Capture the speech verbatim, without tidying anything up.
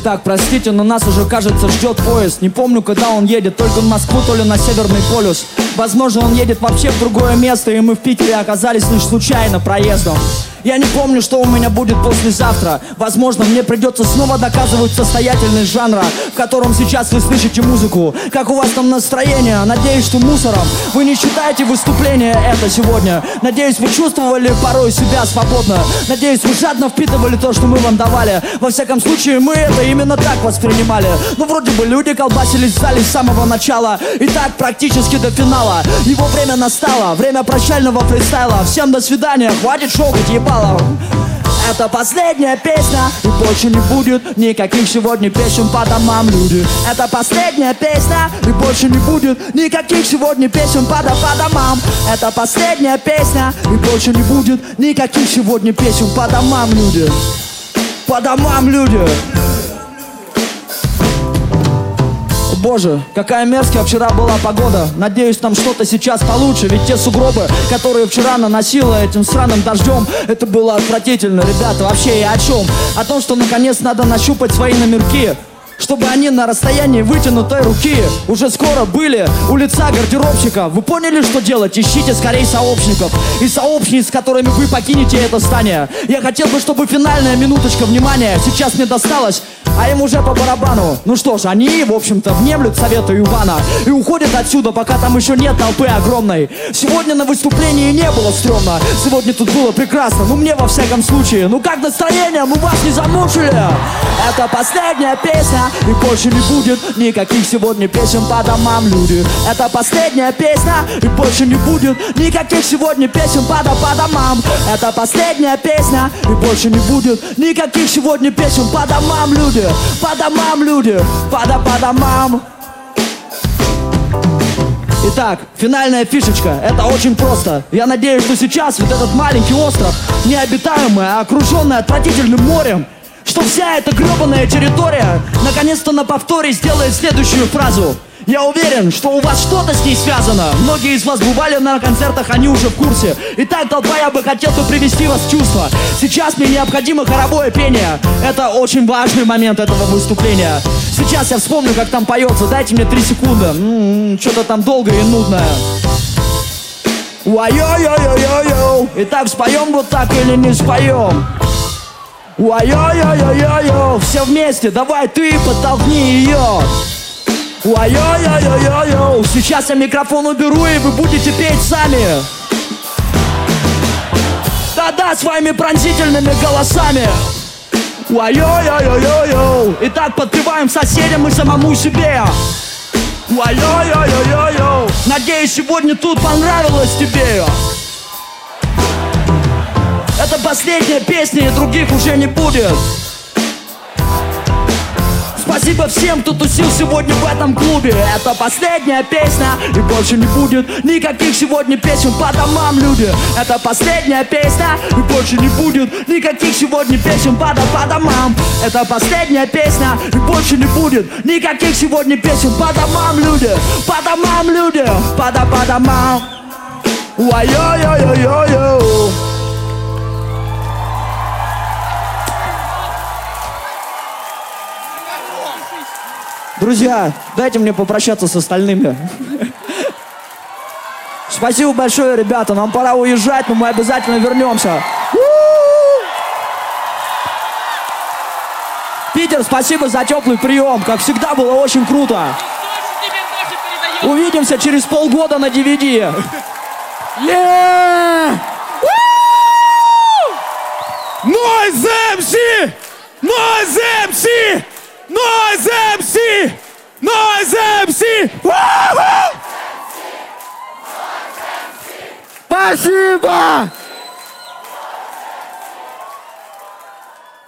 Итак, простите, но нас уже, кажется, ждет поезд. Не помню, когда он едет, только в Москву, то ли на Северный полюс. Возможно, он едет вообще в другое место, и мы в Питере оказались лишь случайно проездом. Я не помню, что у меня будет послезавтра. Возможно, мне придется снова доказывать состоятельность жанра, в котором сейчас вы слышите музыку. Как у вас там настроение? Надеюсь, что мусором вы не считаете выступление это сегодня. Надеюсь, вы чувствовали порой себя свободно. Надеюсь, вы жадно впитывали то, что мы вам давали. Во всяком случае, мы это именно так воспринимали. Ну, вроде бы люди колбасились в зале с самого начала. И так практически до финала. Его время настало, время прощального фристайла. Всем до свидания, хватит шокать, ебать. Это последняя песня, и больше не будет никаких сегодня песен по домам, люди. Это последняя песня, и больше не будет никаких сегодня песен по, по домам. Это последняя песня, и больше не будет никаких сегодня песен по домам, люди. По домам, люди. Боже, какая мерзкая вчера была погода. Надеюсь, там что-то сейчас получше. Ведь те сугробы, которые вчера наносило этим сраным дождем, это было отвратительно, ребята. Вообще я о чем? О том, что наконец надо нащупать свои номерки, чтобы они на расстоянии вытянутой руки уже скоро были у лица гардеробщика. Вы поняли, что делать? Ищите скорее сообщников и сообщниц, с которыми вы покинете это здание. Я хотел бы, чтобы финальная минуточка внимания сейчас мне досталась, а им уже по барабану. Ну что ж, они, в общем-то, внемлют совету Ивана и уходят отсюда, пока там еще нет толпы огромной. Сегодня на выступлении не было стрёмно. Сегодня тут было прекрасно, ну мне во всяком случае. Ну как настроение? Мы вас не замучили? Это последняя песня, и больше не будет никаких сегодня песен по домам, люди. Это последняя песня, и больше не будет никаких сегодня песен по, по домам. Это последняя песня, и больше не будет никаких сегодня песен по домам, люди. По домам, люди. По, по домам. Итак, финальная фишечка. Это очень просто. Я надеюсь, что сейчас вот этот маленький остров, необитаемый, а окруженный отвратительным морем, что вся эта гребаная территория наконец-то на повторе сделает следующую фразу. Я уверен, что у вас что-то с ней связано. Многие из вас бывали на концертах, они уже в курсе. Итак, толпа, я бы хотел бы привести вас в чувство. Сейчас мне необходимо хоровое пение. Это очень важный момент этого выступления. Сейчас я вспомню, как там поется. Дайте мне три секунды. М-м, что-то там долгое и нудное. Уай-ой-ой-ой-ой-ой. Итак, споем вот так или не споем? Уай-ой-ой-ой-ой-ой. Все вместе, давай ты подтолкни ее. Уай-ой-ой-ой-ой-ой. Сейчас я микрофон уберу, и вы будете петь сами. Да-да, своими пронзительными голосами. Уай-ой-ой-ой-ой-ой. Итак, подпеваем соседям и самому себе. Уай-ой-ой-ой-ой-ой. Надеюсь, сегодня тут понравилось тебе. Это последняя песня, и других уже не будет. Спасибо всем, кто тусил сегодня в этом клубе. Это последняя песня, и больше не будет никаких сегодня песен по домам, люди. Это последняя песня, и больше не будет никаких сегодня песен по, по домам. Это последняя песня, и больше не будет никаких сегодня песен по домам, люди. По домам, люди. По, по домам. Уай-ой-ой-ой-ой-ой. Друзья, дайте мне попрощаться с остальными. Спасибо большое, ребята. Нам пора уезжать, но мы обязательно вернемся. Питер, спасибо за теплый прием. Как всегда, было очень круто. Увидимся через полгода на ди ви ди. Yeah! Noise эм си! Noise эм си! Noise эм си! Noise эм си! Спасибо!